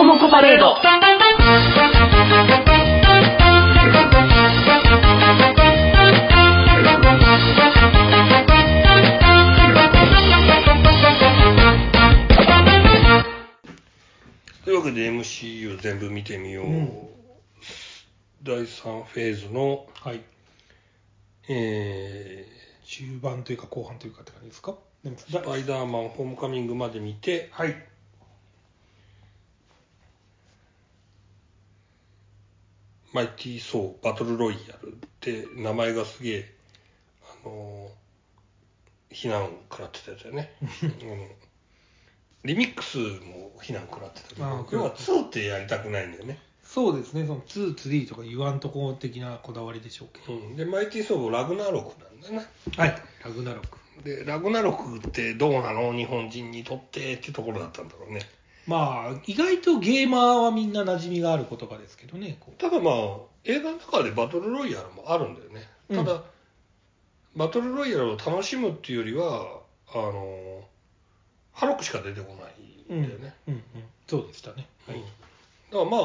コモコパレード。 というわけで MCU 全部見てみよう、第3フェーズの、 はい、中盤というか後半というかって感じですか。 スパイダーマンホームカミングまで見て、 はい、 マイティー・ソーバトルロイヤルって名前がすげえ非難食らってたやつだよねリミックスも非難食らってたけど、要は2ってやりたくないんだよね。 そうですね、その2、3とか言わんとこ的なこだわりでしょうけど、 でマイティー・ソーもラグナロクなんだな。 はい、ラグナロクでラグナロクってどうなの日本人にとってっていうところだったんだろうね。 まあ意外とゲーマーはみんな馴染みがある言葉ですけどね。 ただまあ映画の中でバトルロイヤルもあるんだよね。ただ、バトルロイヤルを楽しむっていうよりはハロクしか出てこないんだよね。 そうでしたね。 はい、だからま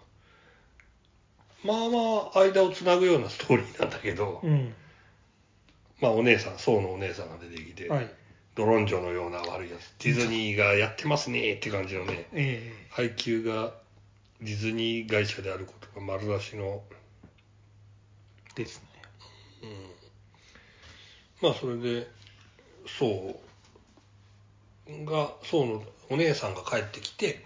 あ間をつなぐようなストーリーなんだけど、まあお姉さん、ソウのお姉さんが出てきて、ドロンジョのような悪いやつ、ディズニーがやってますねって感じのね、配給がディズニー会社であることが丸出しのですね。 まあそれでソウのお姉さんが帰ってきて、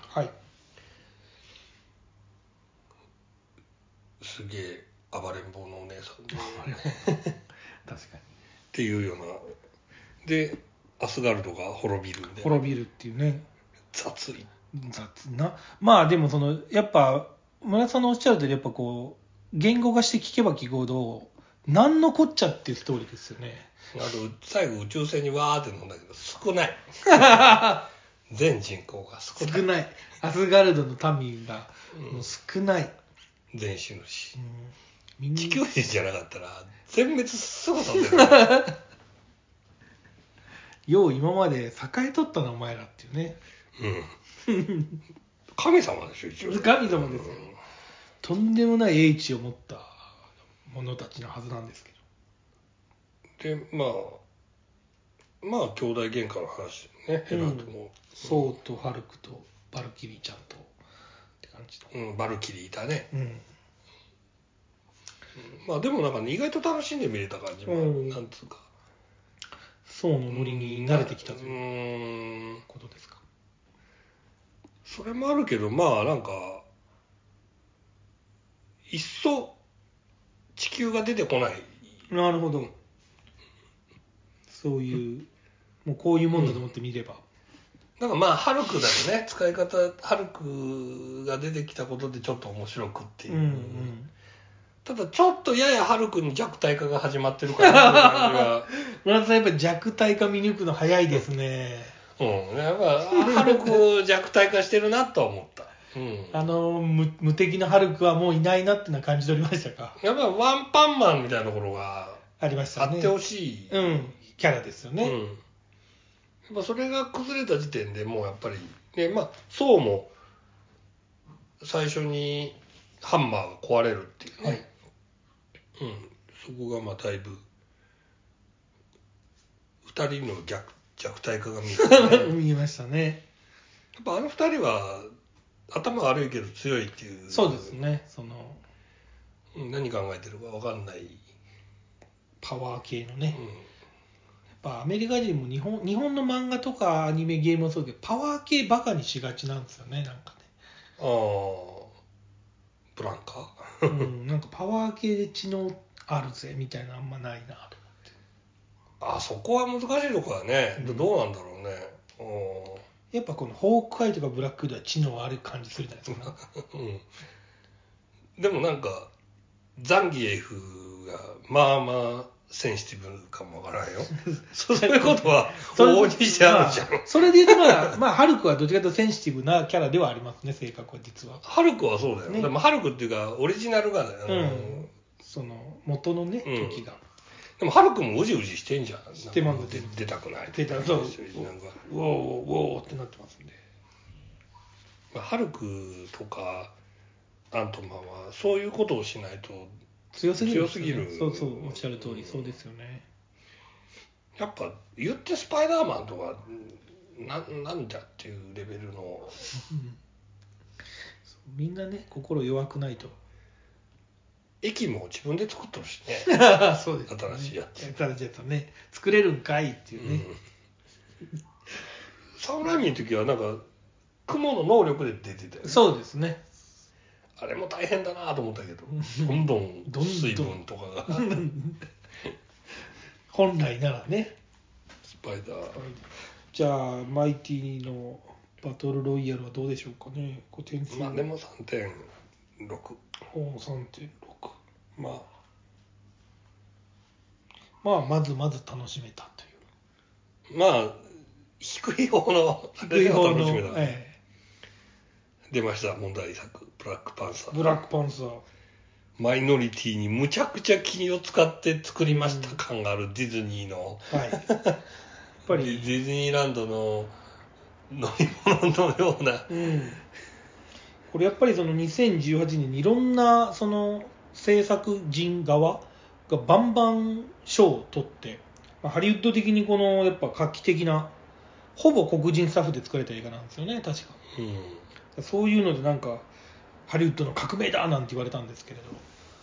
すげえ暴れん坊のお姉さんで確かにっていうようなでアスガルドが滅びるんで、 滅びるっていうね、 雑な。まあでもそのやっぱ村田さんのおっしゃるとおり、やっぱこう言語化して聞けば聞くほど何のこっちゃっていうストーリーですよね。 あと最後宇宙船にわーって飲んだけど少ない全人口が少ない。 アスガルドの民がもう少ない、 全死ぬし、地球人じゃなかったら全滅すぐ飛んでるよう今まで栄えとったなお前らっていうね。 神様でしょ一応。 神様ですよ、とんでもない英知を持った者たちのはずなんですけど。でまあ兄弟喧嘩の話ね、ヘラとも、 ソウとハルクとバルキリーちゃんとって感じの、 バルキリーいたね、まあでもなんか、ね、意外と楽しんで見れた感じも、なんつうかソウのノリに慣れてきたということですか。 それもあるけど、まあなんかいっそ地球が出てこない。 なるほど、そういうもうこういうもんだと思って見れば、 なんかまあハルクだよね、使い方。ハルクが出てきたことでちょっと面白くっていう、ただちょっとややハルクに弱体化が始まってるから、 村田さんやっぱり弱体化見抜くの早いですね。 やっぱハルク弱体化してるなとは思った。 無敵なハルクはもういないなってのは感じ取りましたか。 やっぱワンパンマンみたいなところがありましたね。 あってほしい、 キャラですよね。 やっぱそれが崩れた時点でもうやっぱりね、まあそうも最初にハンマーが壊れるっていうね、そこがまあだいぶ2人の弱体化が見えたね見えましたね。 やっぱあの2人は頭悪いけど強いっていう。 そうですね、 何考えてるか分かんないパワー系のね、やっぱアメリカ人も日本の漫画とかアニメゲームもそうだけどパワー系バカにしがちなんですよね、なんかね。 ブランカなんかパワー系で知能あるぜみたいなあんまないなと思って。そこは難しいとこだね、どうなんだろうね。 やっぱこのホークアイとかブラックウッドは知能ある感じするじゃないですか、 でもなんかザンギエフがまあまあセンシティブかもわからんよそういうことは往々にしてあるじゃん、 それで言うとハルクはどっちかというとセンシティブなキャラではありますね、性格は実は。 ハルクはそうだよ、でもハルクっていうかオリジナルがその元のね、時が。 でもハルクもウジウジしてんじゃん。 してます。 出たくない。 そう。ウォーってなってますんで。 ハルクとかアントマンはそういうことをしないと強すぎる、 そうそうおっしゃる通り、そうですよね。 やっぱ言ってスパイダーマンとかなんだっていうレベルの、 みんなね心弱くないと。 駅も自分で作ってるしねそうですね、 新しいやつね、作れるんかいっていうね、 サムライミの時はなんか雲の能力で出てたよね。 そうですね。 あれも大変だなと思ったけど、どんどん水分とかが本来ならね。 スパイダー。 じゃあマイティのバトルロイヤルはどうでしょうかね。点数まあでも 3.6。 3.6。まあまず楽しめたという。 まあ低い方の楽しめた、出ました問題作ブラックパンサー。マイノリティにむちゃくちゃ気を使って作りました感があるディズニーの、やっぱりディズニーランドの乗り物のような、 これやっぱりその2018年にいろんなその制作人側がバンバン賞を取って、ハリウッド的にこのやっぱ画期的なほぼ黒人スタッフで作られた映画なんですよね、確か。そういうのでなんかハリウッドの革命だなんて言われたんですけれ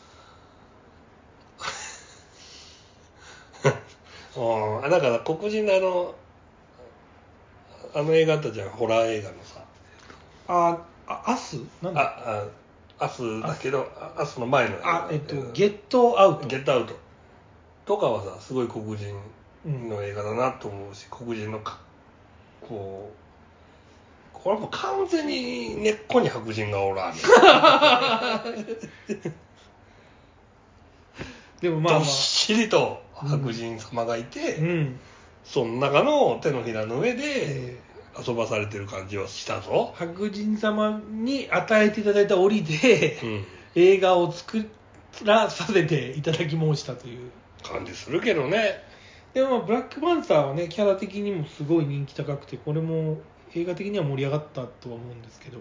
どだから黒人のあの映画あったじゃん、ホラー映画のさ、 アスなんだアスだけど、アスの前の映画ゲットアウトとかはさ、すごい黒人の映画だなと思うし、黒人のこれもう完全に根っこに白人がおらんねでもどっしりと白人様がいて、その中の手のひらの上で遊ばされてる感じはしたぞ。 白人様に与えていただいた折で、映画を作らさせていただき申したという感じするけどね。 でもブラックパンサーはね、キャラ的にもすごい人気高くて、これも映画的には盛り上がったとは思うんですけど、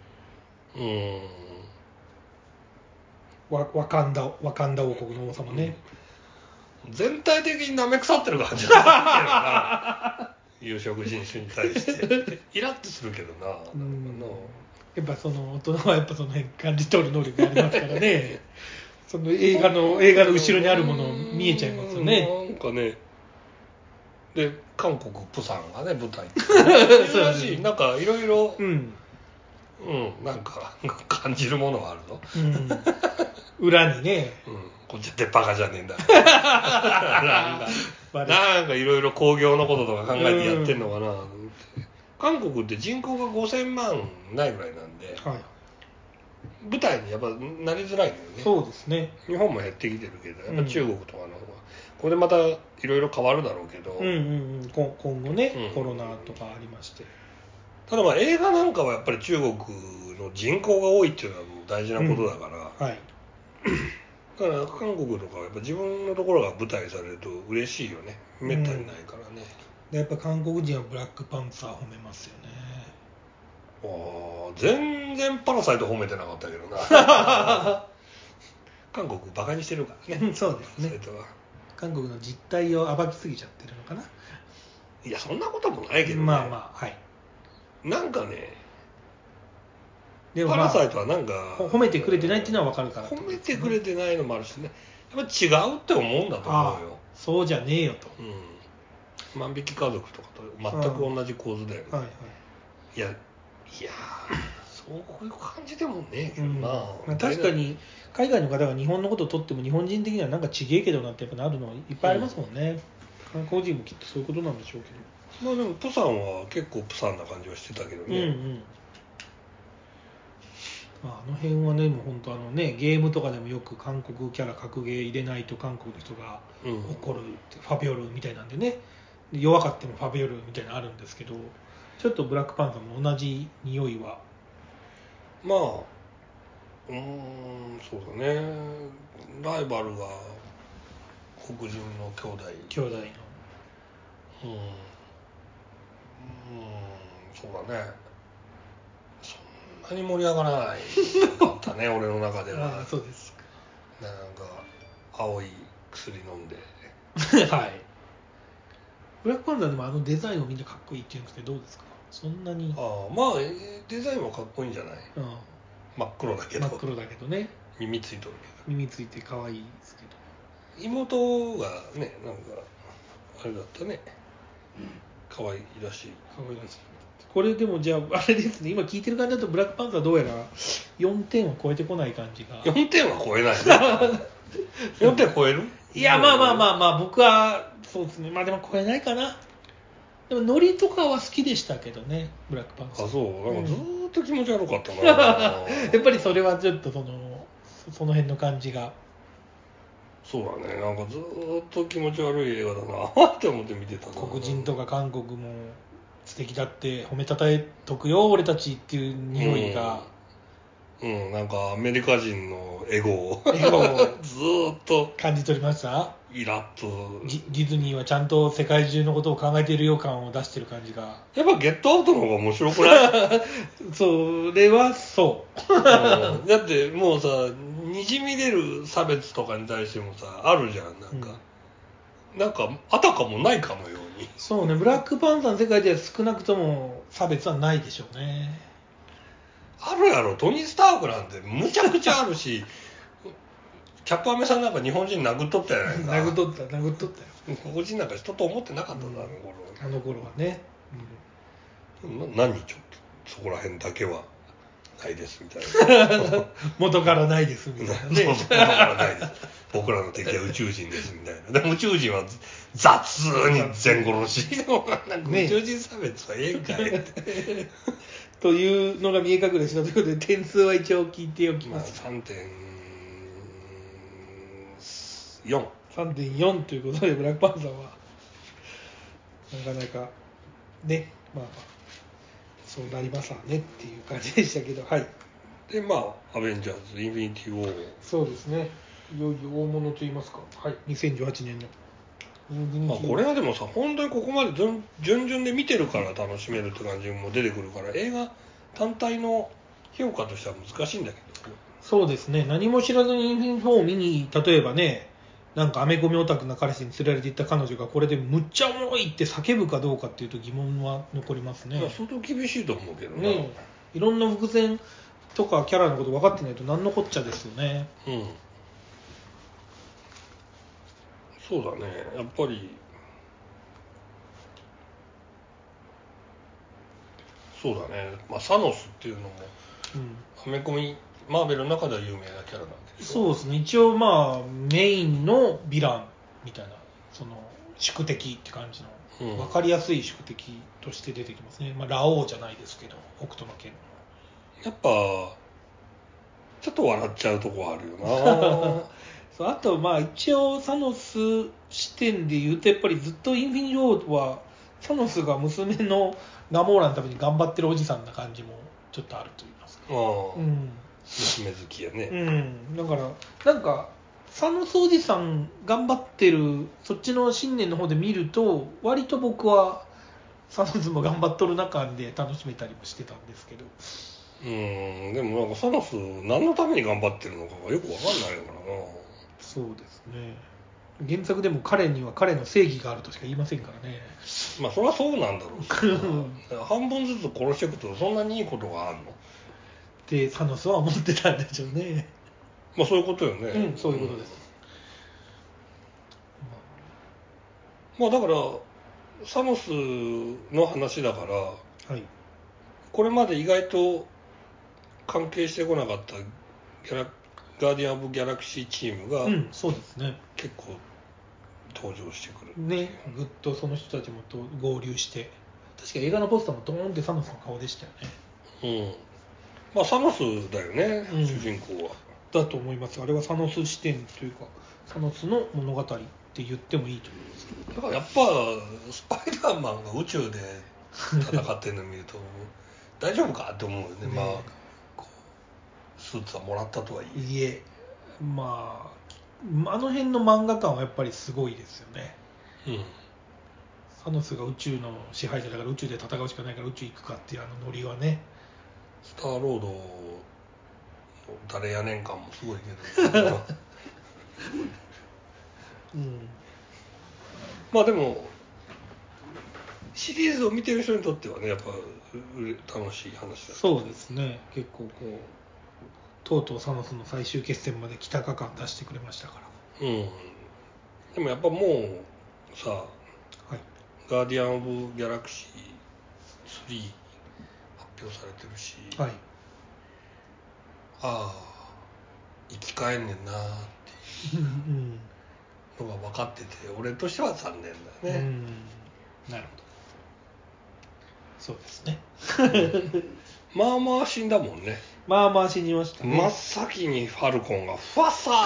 ワカンダ王国の王様ね、 全体的に舐め腐ってる感じがするけどな有色人種に対してイラッとするけどな。 やっぱその大人はやっぱその辺感じ取る能力がありますからねその映画の後ろにあるもの見えちゃいますよね。 なんかね、で韓国プサンがね舞台そうらしい、なんかいろいろなんか感じるものはあるぞ、 裏にね、 こっちってバカじゃねえんだなんかいろいろ工業のこととか考えてやってんのかな。韓国って人口が5000万ないぐらいなんで、舞台にやっぱなりづらいのよね。 そうですね。 日本も減ってきてるけど、やっぱ中国とかの方がこれでまたいろいろ変わるだろうけど、 今後ね、コロナとかありまして、 ただ映画なんかはやっぱり中国の人口が多いっていうのはもう大事なことだから、だから韓国とかはやっぱ自分のところが舞台されると嬉しいよね。めったにないからね。 やっぱ韓国人はブラックパンサー褒めますよね。 全然パラサイト褒めてなかったけどな韓国バカにしてるからね。 そうですね。韓国の実態を暴きすぎちゃってるのかな。 いやそんなこともないけどね。なんかね、でもパラサイトはなんか褒めてくれてないっていうのは分かるから、 褒めてくれてないのもあるしね、やっぱ違うって思うんだと思うよ。 そうじゃねえよと、 万引き家族とかと全く同じ構図だよね。いやそういう感じでもねえけどな、 確かに海外の方が日本のことを取っても日本人的にはなんかちげえけどなってやっぱなるのいっぱいありますもんね。韓国人もきっとそういうことなんでしょうけど、 でもプサンは結構プサンな感じはしてたけどね。 あの辺はね、もう本当ゲームとかでもよく韓国キャラ格ゲー入れないと韓国の人が怒るってファビオルみたいなんでね、弱かってもファビオルみたいなのあるんですけど、ちょっとブラックパンサーも同じ匂いはそうだね。ライバルが黒人の兄弟のそうだね。そんに盛り上がらないかったね俺の中では。 あ、そうですか。 なんか青い薬飲んではい。ブラックパンザーでもあのデザインをみんなかっこいいって言うんですけど、どうですか？そんなに。 まあデザインはかっこいいんじゃない、 うん、 真っ黒だけど。 真っ黒だけどね。 耳ついとるけど。 耳ついて可愛いですけど。 妹がね、なんかあれだったね、可愛いらしい。 可愛らしい。これでもじゃああれですね、今聞いてる感じだとブラックパンザーどうやら4点を超えてこない感じが。 4点は超えないね。4点超える？ いや、まあ僕はそうですね。まあでも超えないかな。でもノリとかは好きでしたけどね、ブラックパンザー。 あ、そう。なんかずーっと気持ち悪かったな。 やっぱりそれはちょっとその辺の感じが。 そうだね、なんかずーっと気持ち悪い映画だなって思って見てたな。 黒人とか韓国も素敵だって褒めたたえとくよ俺たちっていう匂いが、 なんかアメリカ人のエゴをずーっと感じ取りました。 イラッと。 ディズニーはちゃんと世界中のことを考えているよ感を出してる感じが。 やっぱゲットアウトの方が面白くない？ それはそう、 だってもうさ、にじみ出る差別とかに対してもさあるじゃん。なんかあたかもないかのように。 そうね、ブラックパンサーの世界では少なくとも差別はないでしょうね。 あるやろ。トニー・スタークなんてむちゃくちゃあるしキャップアメさんなんか日本人殴っとったやないか。 殴っとったよ。 黒人なんか人と思ってなかったんだ、 あの頃はね、 何ちょっとそこら辺だけはないですみたいな元からないですみたいなね。 元からないです、僕らの敵は宇宙人ですみたいな。でも宇宙人は雑に全殺し宇宙人差別はええんかいってというのが見え隠れしたということで点数は一応聞いておきます。 3.4 3.4 ということでブラックパンサーはなかなかね、まあそうなりますわねっていう感じでしたけど、はい。 でアベンジャーズインフィニティウォー、 そうですね、いよいよ大物といいますか、はい、2018年のこれはでもさ、本当にここまで順々で見てるから楽しめるって感じも出てくるから、映画単体の評価としては難しいんだけど。 そうですね、何も知らずにインフィニティ4を見に、例えばね、なんかアメコミオタクな彼氏に連れられていった彼女がこれでむっちゃおもろいって叫ぶかどうかっていうと疑問は残りますね。 相当厳しいと思うけどね、いろんな伏線とかキャラのこと分かってないと何のこっちゃですよね。 そうだね、やっぱりそうだね、サノスっていうのも、アメコミマーベルの中では有名なキャラなんでしょ。 そうですね、一応メインのヴィランみたいな、その宿敵って感じの、分かりやすい宿敵として出てきますね。ラオウじゃないですけど、北斗の拳の。 やっぱちょっと笑っちゃうとこあるよなそう、あと一応サノス視点で言うと、やっぱりずっとインフィニティ・ウォーはサノスが娘のガモーラのために頑張ってるおじさんな感じもちょっとあると言いますか、 娘好きやね。 だからなんかサノスおじさん頑張ってるそっちの信念の方で見ると、割と僕はサノスも頑張っとる中で楽しめたりもしてたんですけど。 でもなんかサノス何のために頑張ってるのかがよく分かんないからな。 そうですね、原作でも彼には彼の正義があるとしか言いませんからね。 それはそうなんだろうけど半分ずつ殺していくとそんなにいいことがあるのってサノスは思ってたんでしょうね。 そういうことよね。 そういうことです。 だからサノスの話だから、 はい、 これまで意外と関係してこなかったガーディアン・オブ・ギャラクシーチームが、 そうですね、 結構登場してくるね、ぐっとその人たちもと合流して、確か映画のポスターもドーンってサノスの顔でしたよね。 サノスだよね、主人公は。 だと思います。あれはサノス視点というかサノスの物語って言ってもいいと思います。 だからやっぱスパイダーマンが宇宙で戦ってるのを見ると大丈夫かって思うよね。スーツはもらったとはいえ。 いえ、あの辺の漫画感はやっぱりすごいですよね。サノスが宇宙の支配者だから宇宙で戦うしかないから宇宙行くかっていうノリはね、 スターロードの誰やねん感もすごいけど、 うん、 まあでもシリーズを見てる人にとってはねやっぱ楽しい話だ。 そうですね。結構とうとうサノスの最終決戦まで来たか感出してくれましたから。 うん。でもやっぱもうさ、はい、ガーディアン・オブ・ギャラクシー3発表されてるし、はい、ああ生き返んねんなーっていうのが分かってて、俺としては残念だよね。 なるほど。そうですね。 まあまあ死んだもんね。 まあまあ死にましたね。 真っ先にファルコンがファッサー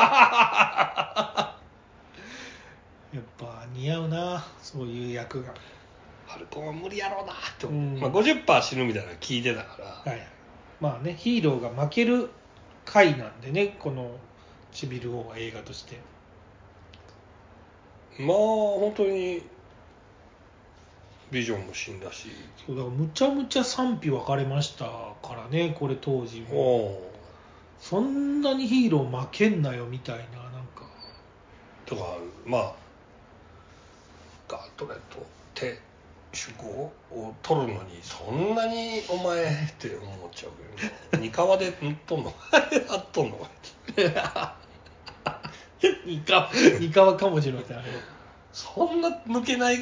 やっぱ似合うな、そういう役が。 ファルコンは無理やろうなって、まあ、50% 死ぬみたいなの聞いてたから、はい、 まあね、ヒーローが負ける回なんでね、このシビル王は映画として。 まあ本当にビジョンも死んだし、 そうだからむちゃむちゃ賛否分かれましたからね、これ当時も。そんなにヒーロー負けんなよみたいな、なんかとか、まあガートレット手手法を取るのにそんなにお前って思っちゃうけど、ニカワで塗っとんのあっとんのニカワかもしれません。 そんな抜けない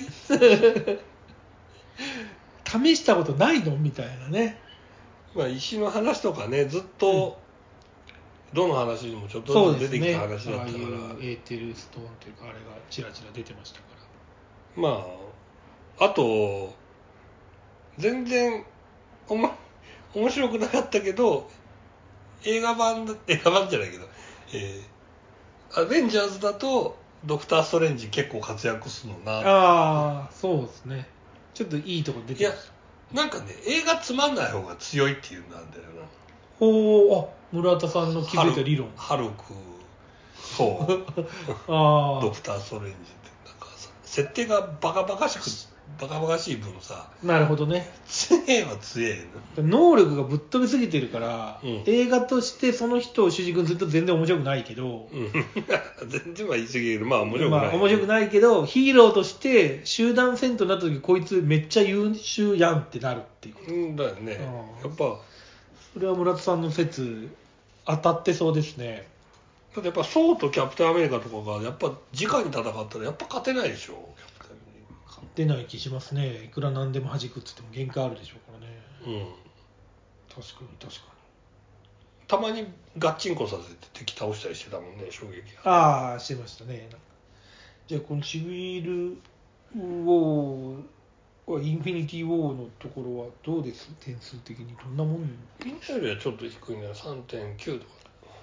試したことないのみたいなね。 まあ石の話とかね、ずっと、どの話にもちょっとずつ出てきた話だったから、 ああいうエーテルストーンというかあれがチラチラ出てましたから、まああと全然面白くなかったけど、映画版じゃないけど、アベンジャーズだとドクター・ストレンジ結構活躍するのな。 ああ、そうですね。ちょっといいとこ出てました。いや、なんかね、映画つまんない方が強いっていうんなんだよな。 ほう、村田さんの気づいた理論。 ハルク、そうあドクター・ストレンジってなんかさ、設定がバカバカしい分さ、 なるほどね。 強えは強えの能力がぶっ飛びすぎてるから、映画としてその人を主軸にすると全然面白くないけど、 全然は言い過ぎる。まあ面白くない、 まあ面白くないけど、ヒーローとして集団戦闘になった時こいつめっちゃ優秀やんってなるっていうこと。 だよね。やっぱそれは村田さんの説当たってそうですね。 だってやっぱソーとキャプテンアメリカとかがやっぱ直に戦ったらやっぱ勝てないでしょ。 勝てない気しますね。いくら何でも弾くっつっても限界あるでしょうからね。確かにたまにガッチンコさせて敵倒したりしてたもんね、衝撃が。ああ、してましたね。じゃあこのシビルウォーインフィニティ・ウォーのところはどうです？点数的にどんなもん？ みんなよりはちょっと低いね、3.9 とか。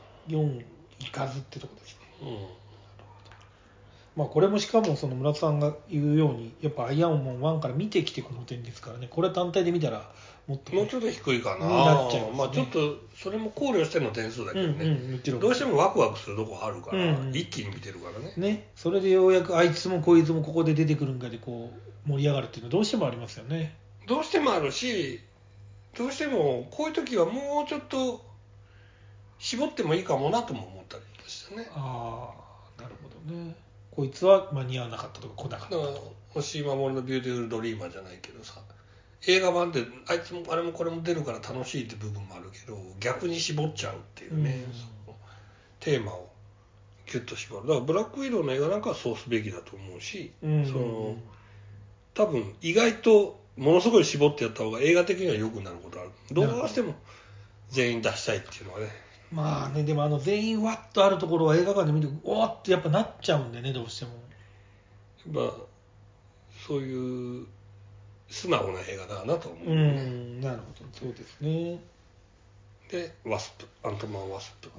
4いかずってとこですね。まあこれもしかもその村田さんが言うようにやっぱアイアンマン1から見てきてこの点ですからね。これ単体で見たらもっと、 もうちょっと低いかな。 なっちゃいますね。 まあちょっとそれも考慮しての点数だけどね。どうしてもワクワクするとこあるから、一気に見てるからね。 ね、それでようやくあいつもこいつもここで出てくるんかでこう盛り上がるっていうのはどうしてもありますよね。 どうしてもあるし、どうしてもこういう時はもうちょっと絞ってもいいかもなとも思ったりしてね。 ああ、なるほどね。こいつは間に合わなかったとか来なかったとか。 星井守のビューティフルドリーマーじゃないけどさ、映画版であいつもあれもこれも出るから楽しいって部分もあるけど、逆に絞っちゃうっていうね、そのテーマをギュッと絞る。だからブラックウィドウの映画なんかはそうすべきだと思うし、その多分意外とものすごい絞ってやった方が映画的には良くなることある。どうしても全員出したいっていうのはね。 まあね、でも全員わっとあるところは映画館で見ておーってやっぱなっちゃうんでね、どうしても。 まあそういう素直な映画だなと思う、 ね。なるほど、そうですね。 でワスプ、アントマンワスプ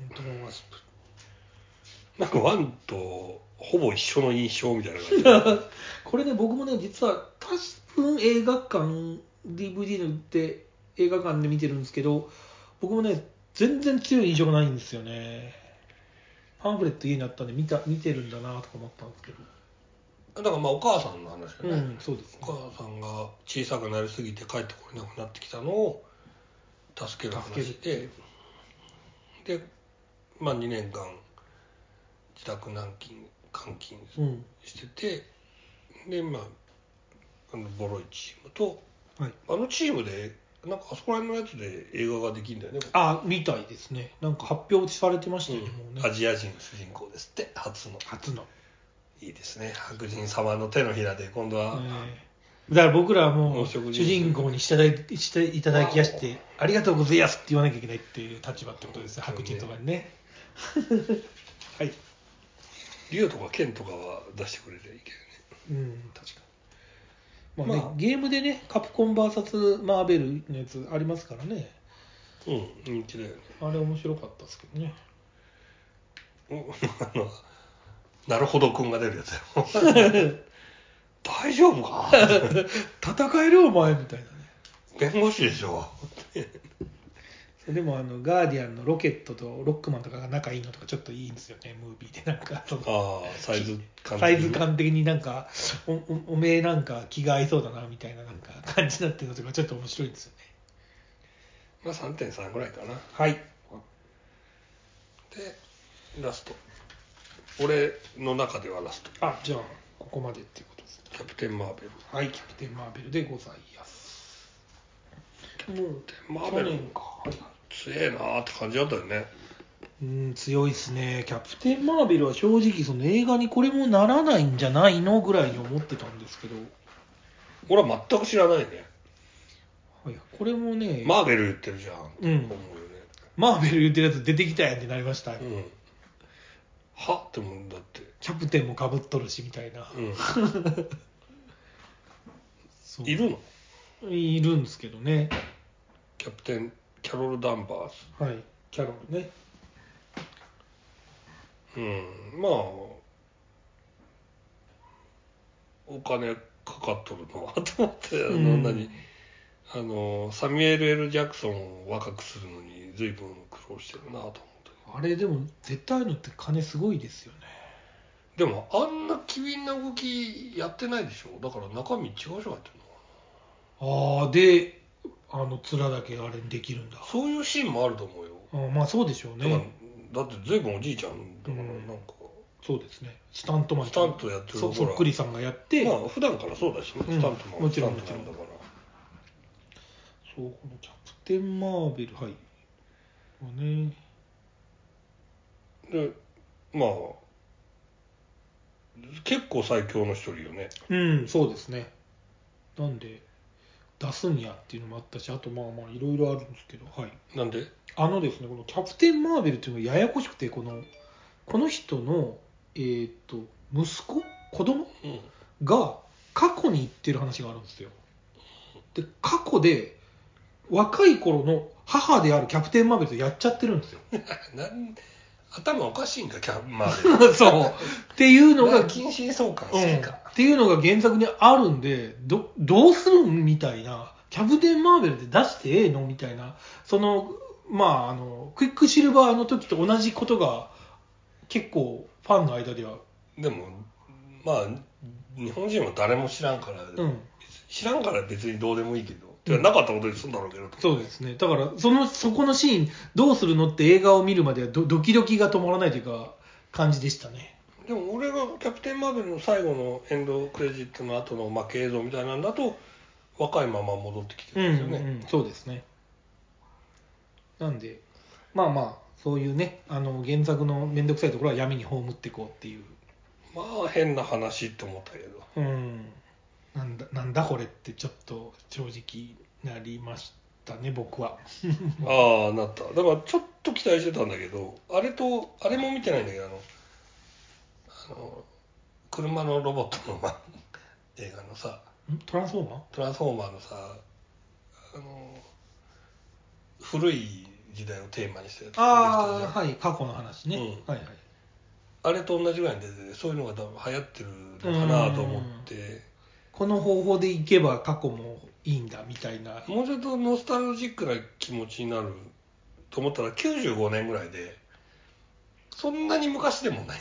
なんかワンとほぼ一緒の印象みたいな感じこれね、僕もね実は多分映画館 DVD で売って映画館で見てるんですけど、僕もね全然強い印象がないんですよね。パンフレット家にあったんで見てるんだなとか思ったんですけど、 だからまあお母さんの話だね、 そうですね。 お母さんが小さくなりすぎて帰ってこれなくなってきたのを助ける話で、で、まあ2年間自宅監禁してて、でまあボロいチームと、はい、あのチームでなんかあそこら辺のやつで映画ができるんだよね。 みたいですね。なんか発表されてましたよね、もうね。 アジア人主人公ですって、初のいいですね。白人様の手のひらで今度は、 だから僕らはもう主人公にしていただきやしてありがとうございますって言わなきゃいけないっていう立場ってことですね、白人とかにね。はい。 リオとかケンとかは出してくれりゃいいけどね。確かに。まあね、ゲームでね、カプコン VS マーベルのやつありますからね。 人気だよね。 あれ面白かったですけどね。 なるほどくんが出るやつよ。大丈夫か戦えるお前みたいなね。 弁護士でしょ。 でもガーディアンのロケットとロックマンとかが仲いいのとかちょっといいんですよね、ムービーで。なんかサイズ感的になんかおめえなんか気が合いそうだなみたいななんか感じになってるのとかちょっと面白いですよね。 まあ 3.3 ぐらいかな。 はい。 でラスト、俺の中ではラスト。 じゃあここまでっていうことですね。 キャプテンマーベル。 はい、キャプテンマーベルでございます。 キャプテンマーベルか、強えなーって感じだったよね。 強いですね。キャプテンマーベルは正直その映画にこれもならないんじゃないのぐらいに思ってたんですけど、 俺は全く知らないね。 はい、これもね、 マーベル言ってるじゃんって思うよね。 マーベル言ってるやつ出てきたやんってなりました。 はって思うんだって。 キャプテンもかぶっとるしみたいな。 いるの？ いるんですけどね。 キャロル・ダンバース。 はい、キャロルね。 まあお金かかっとるのはと思って、サミュエル・L・ジャクソンを若くするのに随分苦労してるなと思って。 あれでも絶対のって金すごいですよね。 でもあんな機敏な動きやってないでしょ。だから中身違う人がやってるのかな。で面だけあれにできるんだ。 そういうシーンもあると思うよ。 まあそうでしょうね。 だって随分おじいちゃんだから、なんかそうですね。スタントマンスタントやってる、 そっくりさんがやって、 まあ普段からそうだしね、スタントマンもちろんスタントマンだから。 そう、このキャプテンマーベル、はいね。 でまあ結構最強の一人よね。 そうですね。なんで出すんやっていうのもあったし、あとまあいろいろあるんですけど、はい。 なんでですね、このキャプテンマーベルっていうのがややこしくて、この人の息子子供、が過去に行ってる話があるんですよ。で過去で若い頃の母であるキャプテンマーベルとやっちゃってるんですよ。 頭おかしいんかキャプマーベル。 そうっていうのが近親相関してか、 っていうのが原作にあるんで、どうするんみたいな、キャプテンマーベルで出してええのみたいな、クイックシルバーの時と同じことが結構ファンの間では。 でもまあ日本人は誰も知らんから、知らんから別にどうでもいいけど、なかったことにするんだろうけど。 そうですね。だからそこのシーンどうするのって映画を見るまではドキドキが止まらないというか感じでしたね。 でも俺がキャプテンマーベルの最後のエンドクレジットの後の負け映像みたいなんだと若いまま戻ってきてるんですよね。 そうですね。なんでまあそういうね、原作の面倒くさいところは闇に葬っていこうっていう。 まあ変な話って思ったけど。 なんだこれってちょっと正直なりましたね、僕は。 なった。だからちょっと期待してたんだけど、あれも見てないんだけど、車のロボットの映画のさ、 トランスフォーマーのさ、古い時代をテーマにしたやつ。 はい、過去の話ね。はいはい。 あれと同じぐらいで、そういうのが多分流行ってるのかなと思って。 この方法でいけば過去もいいんだみたいな。 もうちょっとノスタルジックな気持ちになると思ったら95年ぐらいで、そんなに昔でもない。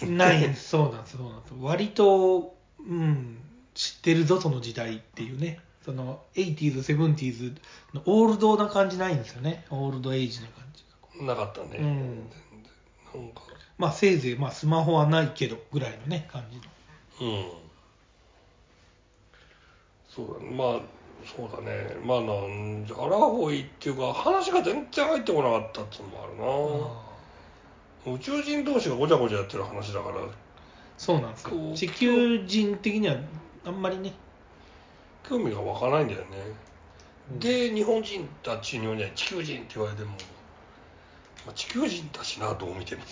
そうなんです。割と知ってるぞその時代っていうね。 その 80s、70s のオールドな感じないんですよね。オールドエイジの感じが。なかったね。 なんかまあせいぜいスマホはないけどぐらいのね感じの。 そうだね。そうだね。アラフォイっていうか話が全然入ってこなかったっていうのもあるな。宇宙人同士がごちゃごちゃやってる話だから。 そうなんですよ。地球人的にはあんまりね興味が湧かないんだよね。で日本人たちには地球人って言われても、地球人だしなどう見ても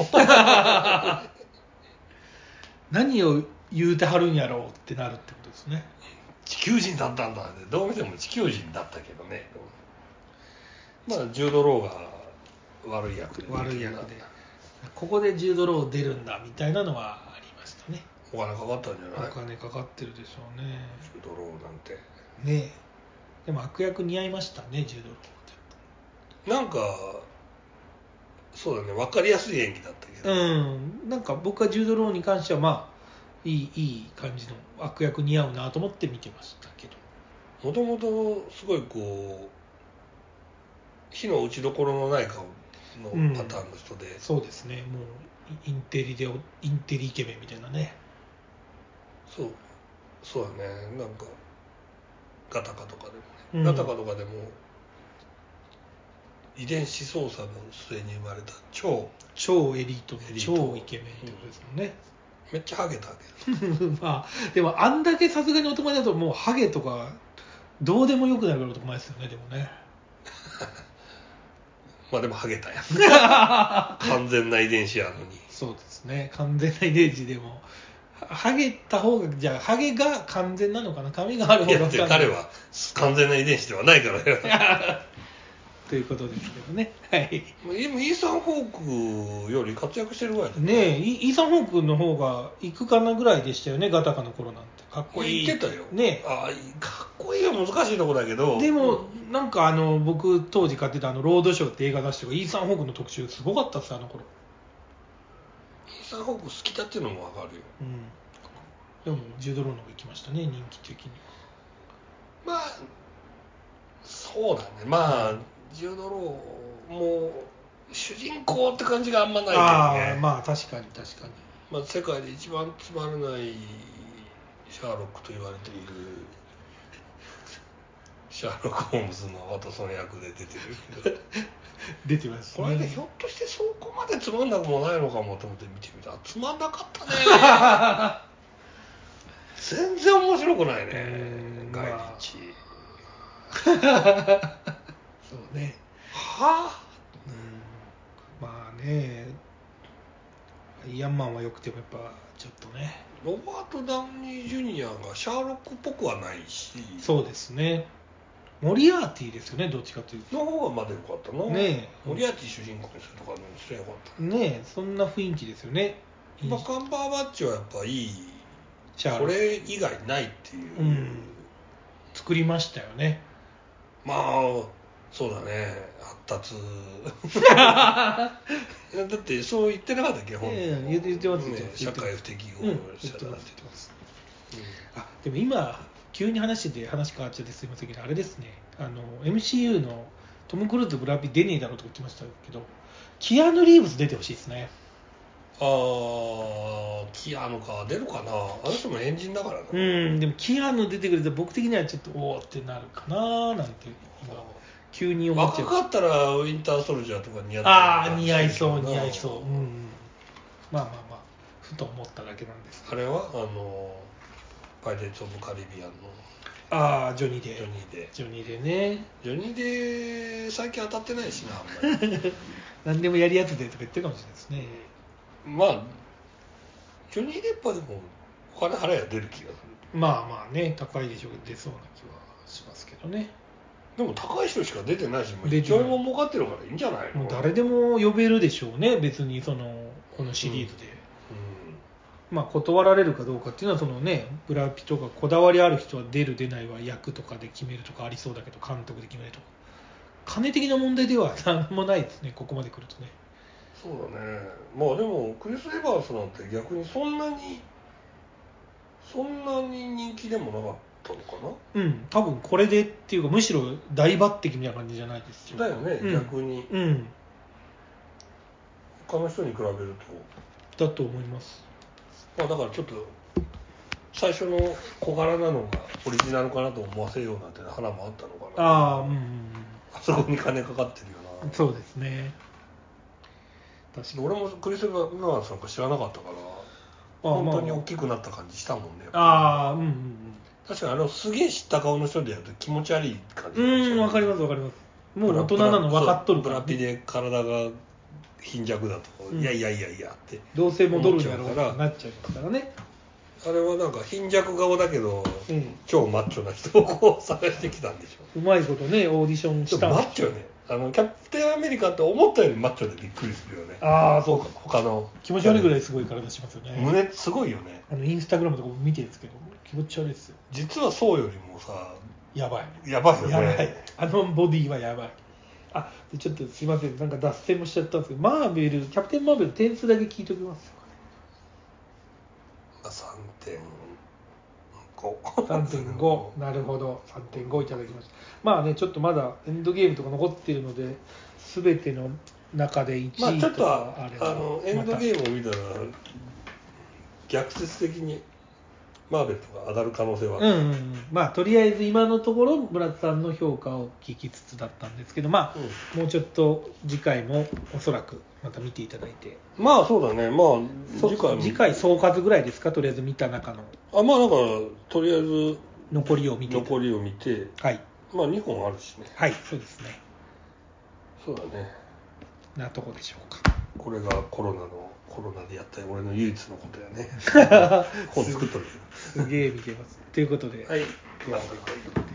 何を言うてはるんやろうってなるってことですね。 地球人だったんだね。どう見ても地球人だったけどね。ジュード・ローが悪い役でここでジュード・ロー出るんだみたいなのはありましたね。 お金かかったんじゃない？ お金かかってるでしょうね。 ジュード・ローなんてねえ。でも悪役似合いましたね、ジュード・ローって。 なんかそうだね、分かりやすい演技だったけど、 なんか僕はジュード・ローに関してはいい感じの悪役似合うなと思って見てましたけど、 もともとすごい火の打ちどころのない顔のパターンの人で、 そうですね、もうインテリイケメンみたいなね。 そうだね。なんかガタカとかでもね、ガタカとかでも遺伝子操作の末に生まれた超エリートの超イケメンってことですもんね。 めっちゃハゲたけどでもあんだけさすがに大人だともうハゲとかどうでもよくなる男前ですよね。でもねでもハゲたやん完全な遺伝子やのに。 そうですね、完全な遺伝子でもハゲた方が、じゃあハゲが完全なのかな、髪がある方が。 いや彼は完全な遺伝子ではないからよということですけどね。はい。 でもイーサン・ホークより活躍してるぐらいだね。イーサン・ホークの方が行くかなぐらいでしたよね、ガタカの頃なんて。かっこいい。 言ってたよ。 ね。 かっこいいは難しいとこだけど。 でも、なんか僕当時買ってたロードショーって映画出してイーサン・ホークの特集すごかったっす、あの頃。 イーサン・ホーク好きだっていうのもわかるよ。 でもジュード・ローの方が行きましたね、人気的には。そうだね。ジュード・ローも主人公って感じがあんまないけどね。 確かに世界で一番つまらないシャーロックと言われているシャーロック・ホームズのワトソン役で出てるけど出てますね。これでひょっとしてそこまでつまんなくもないのかもと思って見てみたらつまんなかったね全然面白くないね。ガイ・リッチそうね。イアンマンはよくてもやっぱちょっとね、 ロバート・ダウニー・ジュニアがシャーロックっぽくはないし。 そうですね、モリアーティですよね、どっちかというと。 の方がまだよかったな。 ね、 モリアーティ主人公にするとかのすればよかったね。そんな雰囲気ですよね。 カンバーバッチはやっぱいい、これ以外ないっていう、 作りましたよね。 そうだね、発達だってそう言ってなかったっけ、本人。 言ってますね。 社会不適合者だって。 でも今急に話変わっちゃってすいませんけど、あれですね、MCU のトム・クルーズとブラピ出ねえだろうとか言ってましたけど、キアヌ・リーブス出てほしいですね。 キアヌか、出るかな。あの人もエンジンだからな。 でもキアヌ出てくれたら僕的にはちょっとおーってなるかななんて今急に思っちゃう。 若かったらウィンターソルジャーとか似合って似合いそう。ふと思っただけなんですけど。 あれはパイレーツ・オブ・カリビアンのジョニー・デね。 ジョニーデ最近当たってないしな、あんまり何でもやりやつでとか言ってるかもしれないですね。 ジョニー・デッパーでもお金払えば出る気がする。 高いでしょう、出そうな気はしますけどね。 でも高い人しか出てないし、一応も儲かってるからいいんじゃないの。 もう誰でも呼べるでしょうね、別にこのシリーズで。断られるかどうかっていうのはブラピとかこだわりある人は出る出ないは役とかで決めるとかありそうだけど、監督で決めるとか金的な問題では何もないですね、ここまで来るとね。 そうだね。でもクリス・エヴァンスなんて逆にそんなに人気でもなかったのかな。多分これでっていうかむしろ大抜擢みたいな感じじゃないですよ。 だよね、逆に。他の人に比べると。だと思います。 だからちょっと最初の小柄なのがオリジナルかなと思わせようなんて花もあったのかな。あそこに金かかってるよな。 そうですね。 確かに俺もクリス・エヴァンスなんか知らなかったから本当に大きくなった感じしたもんね。確かにすげえ知った顔の人でやると気持ち悪い感じ。 わかりますわかります。もう大人なの分かっとるから、 ブラピで体が貧弱だと、いやってどうせ戻るんやろうからなっちゃいますからね。 あれはなんか貧弱顔だけど、超マッチョな人をこう探してきたんでしょ。 うまいことねオーディションしたマッチョね。キャプテンアメリカって思ったよりマッチョでびっくりするよね。 そうか。 他の気持ち悪いぐらいすごい体しますよね。 胸すごいよね。 インスタグラムとかも見てるんですけど気持ち悪いですよ。 実はそうよりもさやばいよね。 やばい。ボディはやばい。ちょっとすいませんなんか脱線もしちゃったんですけどキャプテンマーベル点数だけ聞いておきます。3.5 なるほど。 3.5 いただきました。ちょっとまだエンドゲームとか残ってるので全ての中で1位とかあれば、 エンドゲームを見たら逆説的にマーベルとか上がる可能性はある。とりあえず今のところ村津さんの評価を聞きつつだったんですけどもうちょっと次回もおそらくまた見ていただいてそうだね。 次回総括ぐらいですか。とりあえず見た中のだからとりあえず残りを見てはい。2本あるしね。 はいそうですね。 そうだね。 なとこでしょうか。 これがコロナでやった俺の唯一のことやね。本作っとる。 すげえ見てます。ということで、 はい。